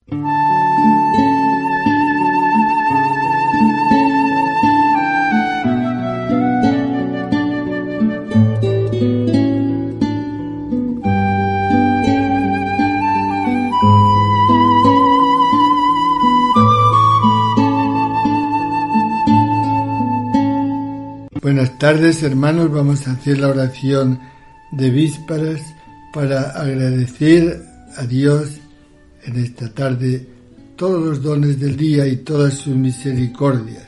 Buenas tardes, hermanos. Vamos a hacer la oración de vísperas para agradecer a Dios en esta tarde todos los dones del día y todas sus misericordias.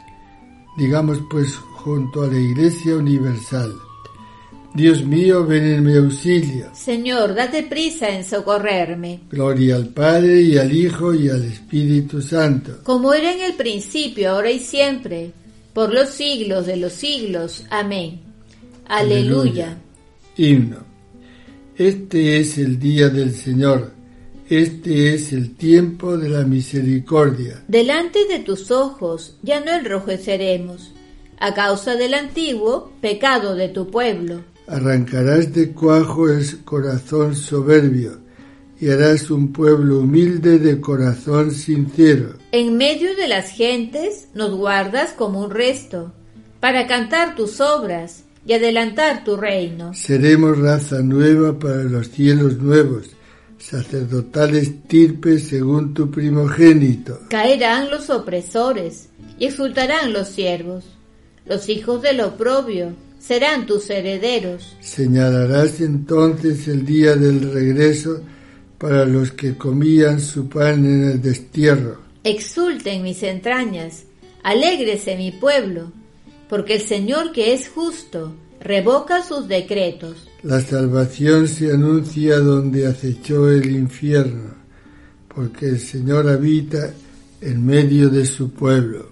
Digamos pues junto a la Iglesia Universal: Dios mío, ven en mi auxilio. Señor, date prisa en socorrerme. Gloria al Padre, y al Hijo, y al Espíritu Santo. Como era en el principio, ahora y siempre, por los siglos de los siglos. Amén. Aleluya. Himno. Este es el día del Señor, este es el tiempo de la misericordia. Delante de tus ojos ya no enrojeceremos, a causa del antiguo pecado de tu pueblo. Arrancarás de cuajo el corazón soberbio, y harás un pueblo humilde de corazón sincero. En medio de las gentes nos guardas como un resto, para cantar tus obras y adelantar tu reino. Seremos raza nueva para los cielos nuevos, sacerdotal estirpe según tu primogénito. Caerán los opresores y exultarán los siervos. Los hijos del oprobio serán tus herederos. Señalarás entonces el día del regreso para los que comían su pan en el destierro. Exulten mis entrañas, alégrese mi pueblo, porque el Señor, que es justo, revoca sus decretos. La salvación se anuncia donde acechó el infierno, porque el Señor habita en medio de su pueblo.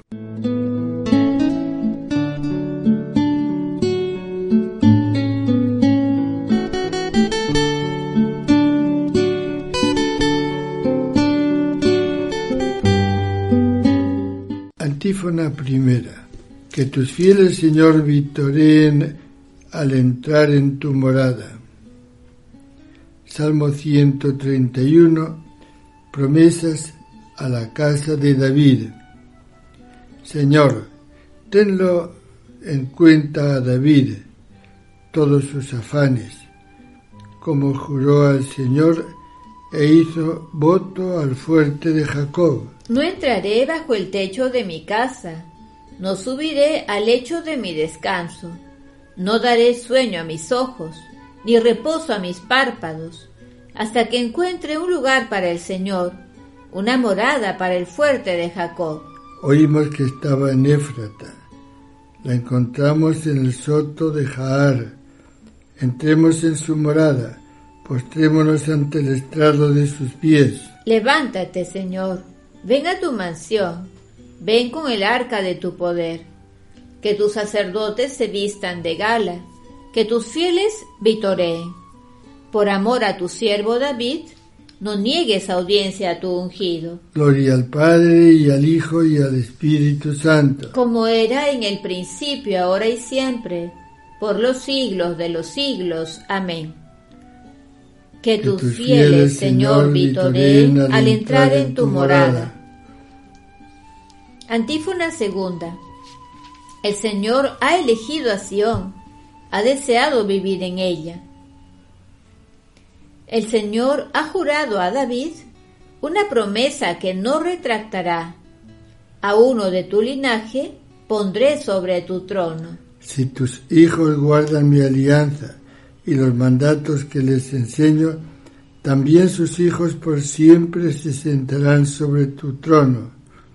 Antífona primera. Que tus fieles, Señor, victoreen al entrar en tu morada. Salmo 131. Promesas a la casa de David. Señor, tenlo en cuenta a David, todos sus afanes, como juró al Señor e hizo voto al fuerte de Jacob. No entraré bajo el techo de mi casa, no subiré al lecho de mi descanso, no daré sueño a mis ojos, ni reposo a mis párpados, hasta que encuentre un lugar para el Señor, una morada para el fuerte de Jacob. Oímos que estaba en Éfrata, la encontramos en el soto de Jaar. Entremos en su morada, postrémonos ante el estrado de sus pies. Levántate, Señor, ven a tu mansión, ven con el arca de tu poder. Que tus sacerdotes se vistan de gala, que tus fieles vitoreen. Por amor a tu siervo David, no niegues audiencia a tu ungido. Gloria al Padre, y al Hijo, y al Espíritu Santo. Como era en el principio, ahora y siempre, por los siglos de los siglos. Amén. Que tus fieles, Señor, vitoreen al entrar en tu morada. Antífona segunda. El Señor ha elegido a Sión, ha deseado vivir en ella. El Señor ha jurado a David una promesa que no retractará. A uno de tu linaje pondré sobre tu trono. Si tus hijos guardan mi alianza y los mandatos que les enseño, también sus hijos por siempre se sentarán sobre tu trono.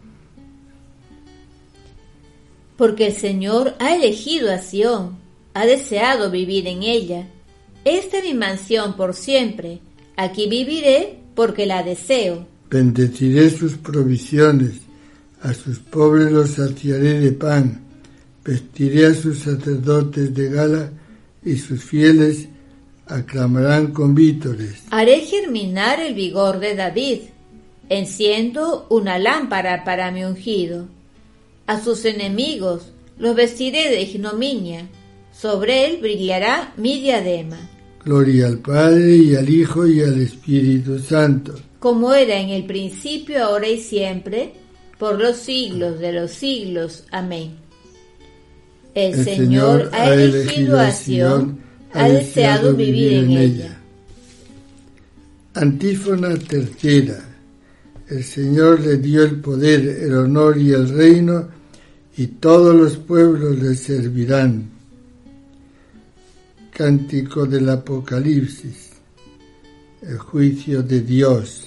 Porque el Señor ha elegido a Sión, ha deseado vivir en ella. Esta es mi mansión por siempre, aquí viviré porque la deseo. Bendeciré sus provisiones, a sus pobres los saciaré de pan, vestiré a sus sacerdotes de gala y sus fieles aclamarán con vítores. Haré germinar el vigor de David, enciendo una lámpara para mi ungido. A sus enemigos los vestiré de ignominia, sobre él brillará mi diadema. Gloria al Padre, y al Hijo, y al Espíritu Santo. como era en el principio, ahora y siempre, por los siglos de los siglos. Amén. El Señor ha elegido a Sión, ha deseado vivir en ella. Antífona tercera. El Señor le dio el poder, el honor y el reino, y todos los pueblos le servirán. Cántico del Apocalipsis. El juicio de Dios.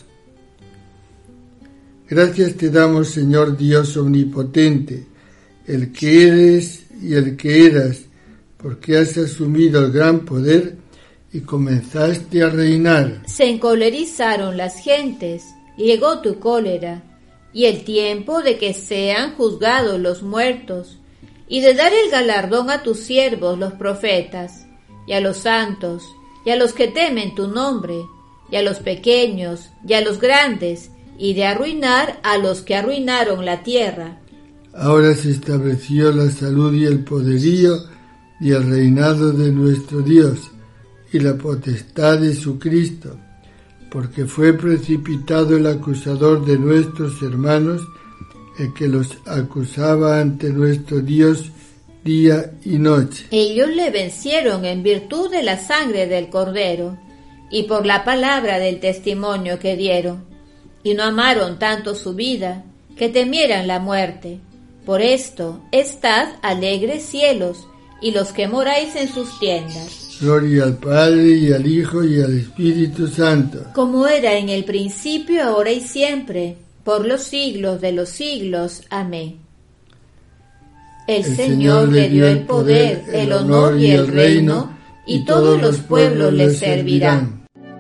Gracias te damos, Señor Dios omnipotente, el que eres y el que eras, porque has asumido el gran poder y comenzaste a reinar. Se encolerizaron las gentes, llegó tu cólera, y el tiempo de que sean juzgados los muertos, y de dar el galardón a tus siervos los profetas, y a los santos, y a los que temen tu nombre, y a los pequeños, y a los grandes, y de arruinar a los que arruinaron la tierra. Ahora se estableció la salud y el poderío y el reinado de nuestro Dios y la potestad de su Cristo, porque fue precipitado el acusador de nuestros hermanos, el que los acusaba ante nuestro Dios día y noche. Ellos le vencieron en virtud de la sangre del Cordero y por la palabra del testimonio que dieron. Y no amaron tanto su vida, que temieran la muerte. Por esto, estad alegres cielos, y los que moráis en sus tiendas. Gloria al Padre, y al Hijo, y al Espíritu Santo. Como era en el principio, ahora y siempre, por los siglos de los siglos. Amén. El Señor le dio el poder, el honor y el reino, y todos los pueblos le servirán.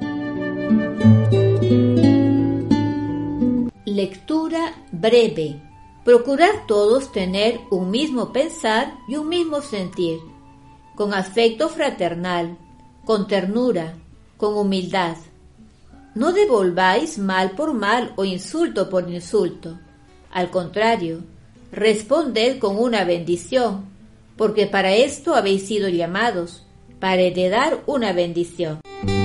Lectura breve. Procurad todos tener un mismo pensar y un mismo sentir, con afecto fraternal, con ternura, con humildad. No devolváis mal por mal o insulto por insulto. Al contrario, responded con una bendición, porque para esto habéis sido llamados, para heredar una bendición.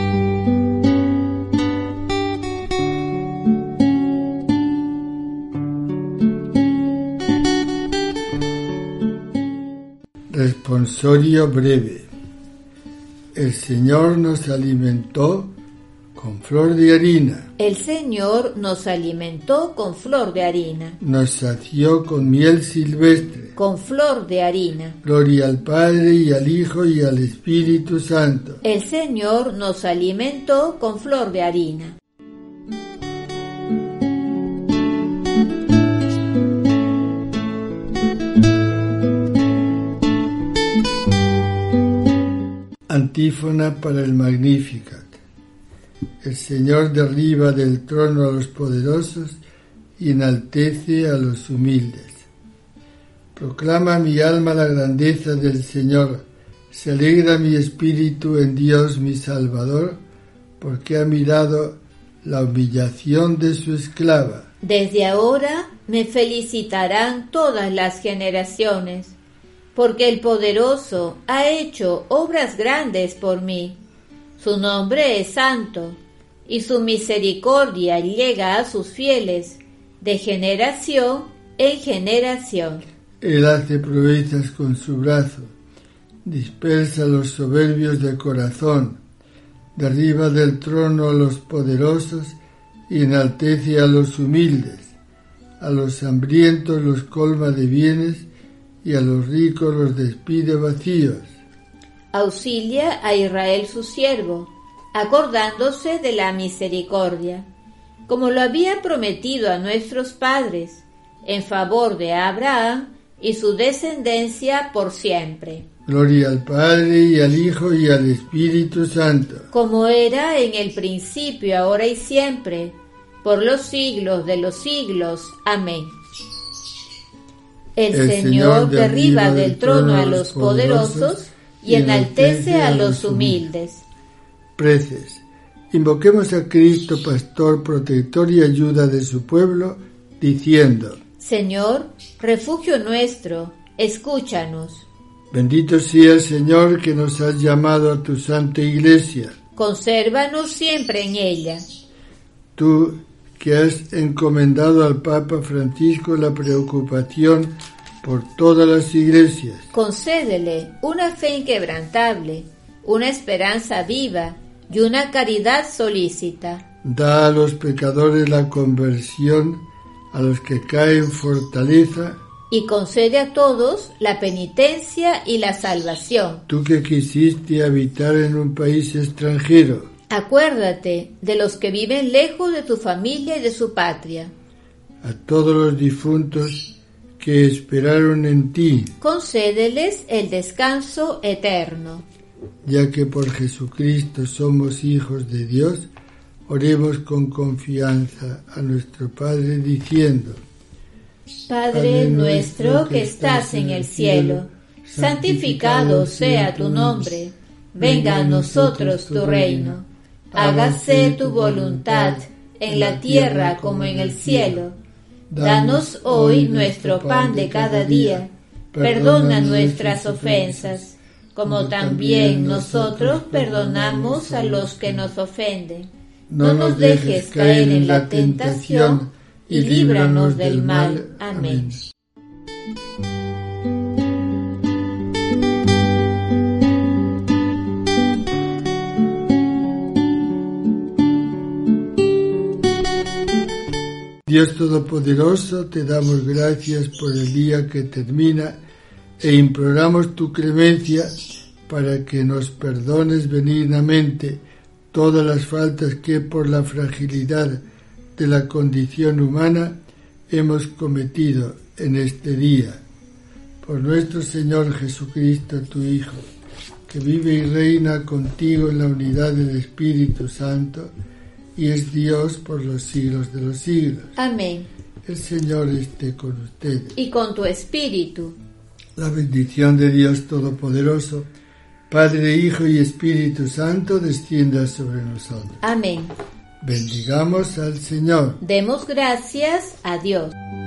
Responsorio breve. El Señor nos alimentó con flor de harina. El Señor nos alimentó con flor de harina. Nos sació con miel silvestre. Con flor de harina. Gloria al Padre, y al Hijo, y al Espíritu Santo. El Señor nos alimentó con flor de harina. Antífona para el Magnificat. El Señor derriba del trono a los poderosos y enaltece a los humildes. Proclama mi alma la grandeza del Señor. Se alegra mi espíritu en Dios mi Salvador, porque ha mirado la humillación de su esclava. Desde ahora me felicitarán todas las generaciones, porque el poderoso ha hecho obras grandes por mí. Su nombre es santo, y su misericordia llega a sus fieles, de generación en generación. Él hace proezas con su brazo, dispersa a los soberbios de corazón, derriba del trono a los poderosos y enaltece a los humildes. A los hambrientos los colma de bienes, y a los ricos los despide vacíos. Auxilia a Israel su siervo, acordándose de la misericordia, como lo había prometido a nuestros padres, en favor de Abraham y su descendencia por siempre. Gloria al Padre, y al Hijo, y al Espíritu Santo. Como era en el principio, ahora y siempre, por los siglos de los siglos. Amén. El Señor derriba del trono a los poderosos y enaltece a los humildes. Preces. Invoquemos a Cristo, pastor, protector y ayuda de su pueblo, diciendo: Señor, refugio nuestro, escúchanos. Bendito sea el Señor, que nos has llamado a tu santa iglesia. Consérvanos siempre en ella. Tú que has encomendado al Papa Francisco la preocupación por todas las iglesias. Concédele una fe inquebrantable, una esperanza viva y una caridad solícita. Da a los pecadores la conversión, a los que caen fortaleza. Y concede a todos la penitencia y la salvación. Tú que quisiste habitar en un país extranjero. Acuérdate de los que viven lejos de tu familia y de su patria. A todos los difuntos que esperaron en ti. Concédeles el descanso eterno. Ya que por Jesucristo somos hijos de Dios, oremos con confianza a nuestro Padre diciendo: Padre nuestro que estás en el cielo, santificado sea tu nombre. Venga a nosotros tu reino. Hágase tu voluntad en la tierra como en el cielo. Danos hoy nuestro pan de cada día. Perdona nuestras ofensas, como también nosotros perdonamos a los que nos ofenden. No nos dejes caer en la tentación y líbranos del mal. Amén. Dios Todopoderoso, te damos gracias por el día que termina e imploramos tu clemencia para que nos perdones benignamente todas las faltas que por la fragilidad de la condición humana hemos cometido en este día. Por nuestro Señor Jesucristo, tu Hijo, que vive y reina contigo en la unidad del Espíritu Santo, y es Dios por los siglos de los siglos. Amén. El Señor esté con ustedes. Y con tu espíritu. La bendición de Dios Todopoderoso, Padre, Hijo y Espíritu Santo, descienda sobre nosotros. Amén. Bendigamos al Señor. Demos gracias a Dios.